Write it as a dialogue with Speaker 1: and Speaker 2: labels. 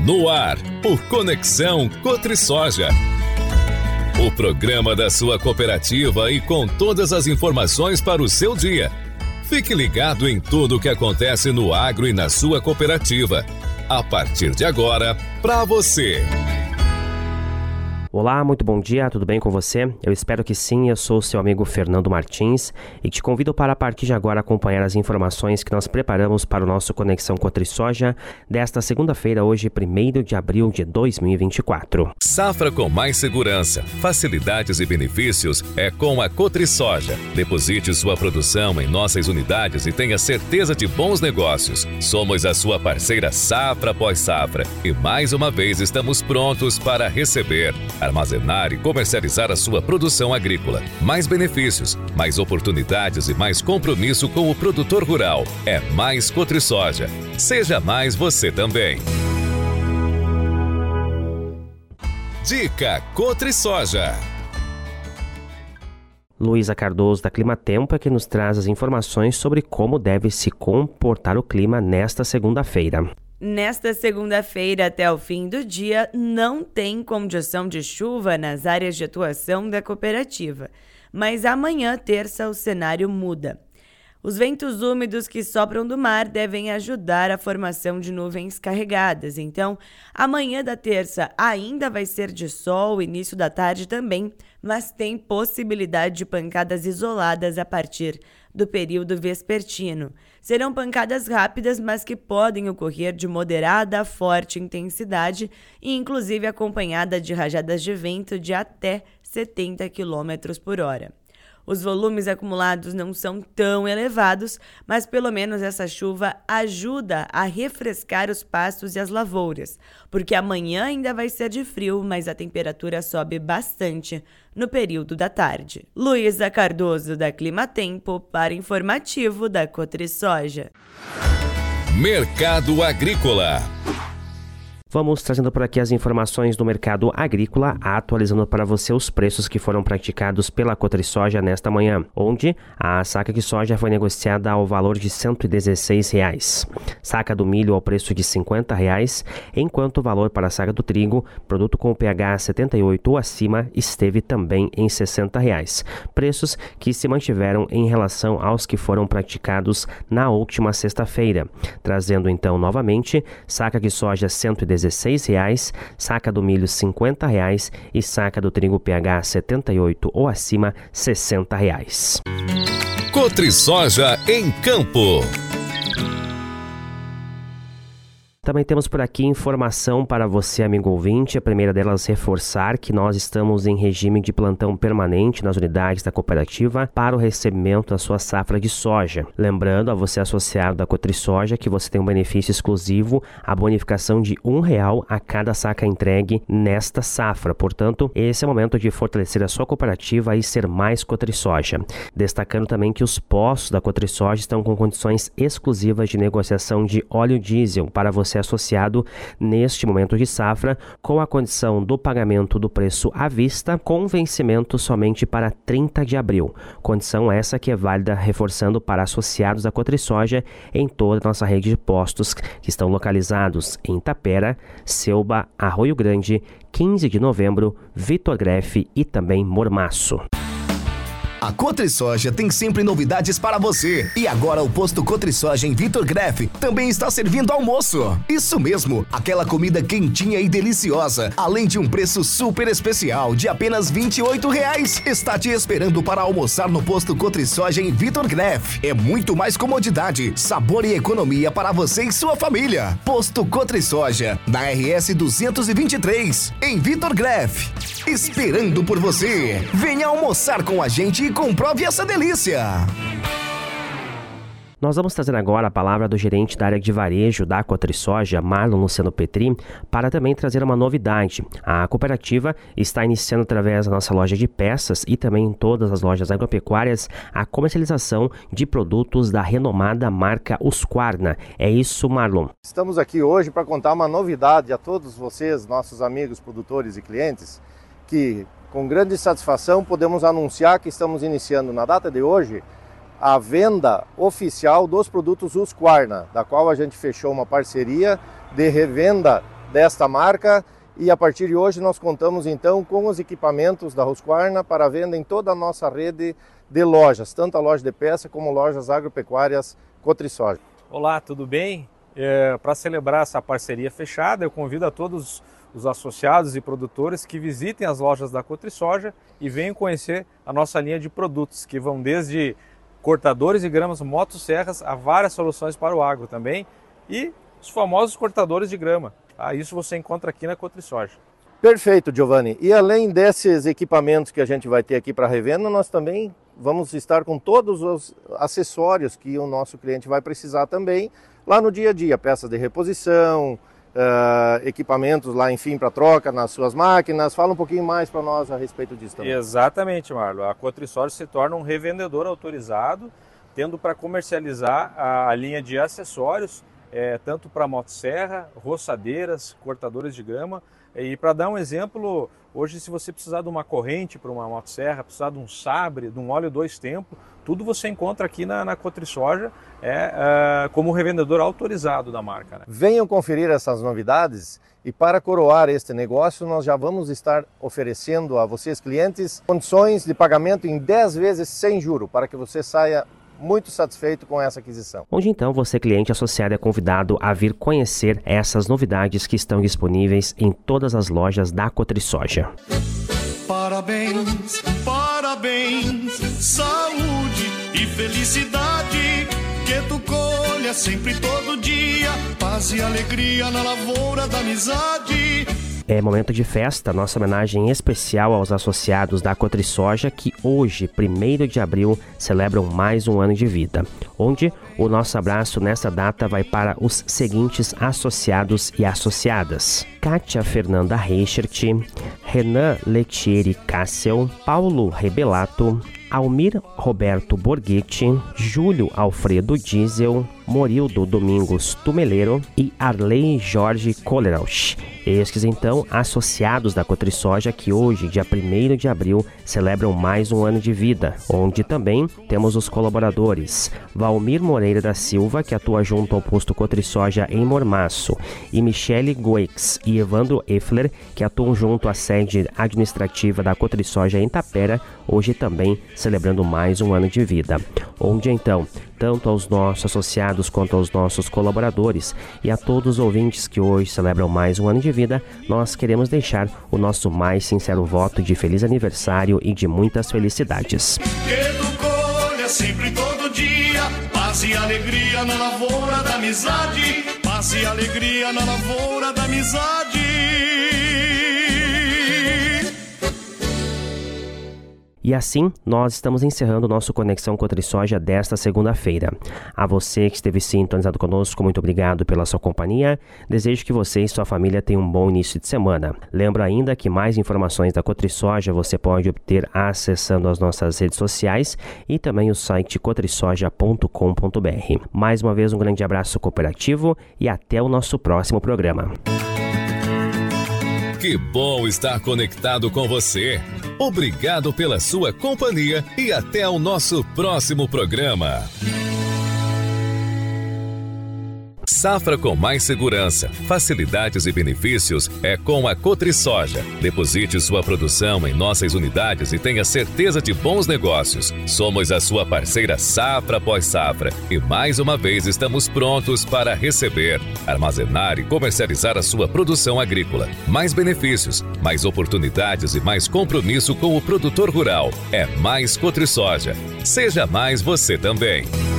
Speaker 1: No ar, o Conexão Cotrisoja. O programa da sua cooperativa e com todas as informações para o seu dia. Fique ligado em tudo o que acontece no agro e na sua cooperativa. A partir de agora, para você.
Speaker 2: Olá, muito bom dia, tudo bem com você? Eu espero que sim, eu sou o seu amigo Fernando Martins e te convido para a partir de agora acompanhar as informações que nós preparamos para o nosso Conexão Cotrisoja desta segunda-feira, hoje 1º de abril de 2024.
Speaker 1: Safra com mais segurança, facilidades e benefícios é com a Cotrisoja. Deposite sua produção em nossas unidades e tenha certeza de bons negócios. Somos a sua parceira safra após safra e mais uma vez estamos prontos para receber, armazenar e comercializar a sua produção agrícola. Mais benefícios, mais oportunidades e mais compromisso com o produtor rural. É mais Cotrisoja. Seja mais você também. Dica Cotrisoja.
Speaker 2: Luísa Cardoso, da Climatempo, é que nos traz as informações sobre como deve se comportar o clima nesta segunda-feira.
Speaker 3: Nesta segunda-feira, até o fim do dia, não tem condição de chuva nas áreas de atuação da cooperativa. Mas amanhã, terça, o cenário muda. Os ventos úmidos que sopram do mar devem ajudar a formação de nuvens carregadas. Então, amanhã da terça ainda vai ser de sol, início da tarde também, mas tem possibilidade de pancadas isoladas a partir do período vespertino. Serão pancadas rápidas, mas que podem ocorrer de moderada a forte intensidade e inclusive acompanhada de rajadas de vento de até 70 km por hora. Os volumes acumulados não são tão elevados, mas pelo menos essa chuva ajuda a refrescar os pastos e as lavouras, porque amanhã ainda vai ser de frio, mas a temperatura sobe bastante no período da tarde. Luísa Cardoso, da Climatempo, para informativo da Cotrisoja.
Speaker 1: Mercado Agrícola.
Speaker 2: Vamos trazendo por aqui as informações do mercado agrícola, atualizando para você os preços que foram praticados pela Cotrisoja nesta manhã, onde a saca de soja foi negociada ao valor de R$ 116. Saca do milho ao preço de R$ 50, enquanto o valor para a saca do trigo, produto com pH 78 ou acima, esteve também em R$ 60. Preços que se mantiveram em relação aos que foram praticados na última sexta-feira, trazendo então novamente saca de soja R$ 116, saca do milho R$ 50 e saca do trigo pH 78 ou acima R$ 60.
Speaker 1: Cotrisoja em Campo.
Speaker 2: Também temos por aqui informação para você, amigo ouvinte. A primeira delas, reforçar que nós estamos em regime de plantão permanente nas unidades da cooperativa para o recebimento da sua safra de soja. Lembrando a você associado da Cotrisoja que você tem um benefício exclusivo, a bonificação de R$1 a cada saca entregue nesta safra. Portanto, esse é o momento de fortalecer a sua cooperativa e ser mais Cotrisoja. Destacando também que os postos da Cotrisoja estão com condições exclusivas de negociação de óleo diesel para você associado neste momento de safra, com a condição do pagamento do preço à vista, com vencimento somente para 30 de abril. Condição essa que é válida, reforçando para associados da Cotrisoja em toda a nossa rede de postos que estão localizados em Tapera, Selba, Arroio Grande, 15 de novembro, Vitor Grefe e também Mormaço.
Speaker 4: A Cotrisoja tem sempre novidades para você. E agora o posto Cotrisoja em Vitor Grefe também está servindo almoço. Isso mesmo, aquela comida quentinha e deliciosa, além de um preço super especial de apenas R$ 28. Está te esperando para almoçar no posto Cotrisoja em Vitor Grefe. É muito mais comodidade, sabor e economia para você e sua família. Posto Cotrisoja, na RS 223, em Vitor Grefe. Esperando por você. Venha almoçar com a gente e comprove essa delícia!
Speaker 2: Nós vamos trazer agora a palavra do gerente da área de varejo da Cotrisoja, Marlon Luciano Petri, para também trazer uma novidade. A cooperativa está iniciando através da nossa loja de peças e também em todas as lojas agropecuárias a comercialização de produtos da renomada marca Husqvarna. É isso, Marlon?
Speaker 5: Estamos aqui hoje para contar uma novidade a todos vocês, nossos amigos produtores e clientes, que com grande satisfação podemos anunciar que estamos iniciando na data de hoje a venda oficial dos produtos Husqvarna, da qual a gente fechou uma parceria de revenda desta marca. E a partir de hoje nós contamos então com os equipamentos da Husqvarna para venda em toda a nossa rede de lojas, tanto a loja de peça como lojas agropecuárias Cotrisoja.
Speaker 6: Olá, tudo bem? Para celebrar essa parceria fechada, eu convido a todos os associados e produtores que visitem as lojas da Cotrisoja e venham conhecer a nossa linha de produtos, que vão desde cortadores de gramas, motosserras, a várias soluções para o agro também, e os famosos cortadores de grama. Isso você encontra aqui na Cotrisoja.
Speaker 5: Perfeito, Giovanni. E além desses equipamentos que a gente vai ter aqui para revenda, nós também vamos estar com todos os acessórios que o nosso cliente vai precisar também lá no dia a dia, peças de reposição, equipamentos lá, enfim, para troca nas suas máquinas. Fala um pouquinho mais para nós a respeito disso também.
Speaker 6: Exatamente, Marlon. A Cotrisoja se torna um revendedor autorizado, tendo para comercializar a linha de acessórios, tanto para motosserra, roçadeiras, cortadores de grama. E para dar um exemplo, hoje se você precisar de uma corrente para uma motosserra, precisar de um sabre, de um óleo 2 tempos, tudo você encontra aqui na Cotrisoja como revendedor autorizado da marca, né?
Speaker 5: Venham conferir essas novidades e para coroar este negócio nós já vamos estar oferecendo a vocês clientes condições de pagamento em 10 vezes sem juro, para que você saia muito satisfeito com essa aquisição.
Speaker 2: Onde então você, cliente associado, é convidado a vir conhecer essas novidades que estão disponíveis em todas as lojas da Cotrisoja.
Speaker 7: Parabéns, parabéns, saúde e felicidade, que tu colha sempre todo dia, paz e alegria na lavoura da amizade.
Speaker 2: É momento de festa, nossa homenagem especial aos associados da Cotrisoja, que hoje, 1º de abril, celebram mais um ano de vida, onde o nosso abraço nessa data vai para os seguintes associados e associadas: Kátia Fernanda Reichert, Renan Letieri Cassel, Paulo Rebelato, Almir Roberto Borghetti, Júlio Alfredo Diesel, Morildo Domingos Tumeleiro e Arley Jorge Kolerausch. Estes então associados da Cotrisoja que hoje, dia 1º de abril, celebram mais um ano de vida, onde também temos os colaboradores: Valmir Moreira da Silva, que atua junto ao posto Cotrisoja em Mormaço, e Michele Goix e Evandro Effler, que atuam junto à sede administrativa da Cotrisoja em Tapera, hoje também celebrando mais um ano de vida, onde então, tanto aos nossos associados quanto aos nossos colaboradores e a todos os ouvintes que hoje celebram mais um ano de vida, nós queremos deixar o nosso mais sincero voto de feliz aniversário e de muitas felicidades.
Speaker 7: Que tu colha sempre todo dia, paz e alegria na lavoura da amizade, paz e alegria na lavoura da amizade.
Speaker 2: E assim, nós estamos encerrando o nosso Conexão Cotrisoja desta segunda-feira. A você que esteve sintonizado conosco, muito obrigado pela sua companhia. Desejo que você e sua família tenham um bom início de semana. Lembro ainda que mais informações da Cotrisoja você pode obter acessando as nossas redes sociais e também o site cotrisoja.com.br. Mais uma vez, um grande abraço cooperativo e até o nosso próximo programa.
Speaker 1: Que bom estar conectado com você. Obrigado pela sua companhia e até o nosso próximo programa. Safra com mais segurança, facilidades e benefícios é com a Cotrisoja. Deposite sua produção em nossas unidades e tenha certeza de bons negócios. Somos a sua parceira safra após safra e mais uma vez estamos prontos para receber, armazenar e comercializar a sua produção agrícola. Mais benefícios, mais oportunidades e mais compromisso com o produtor rural. É mais Cotrisoja. Seja mais você também.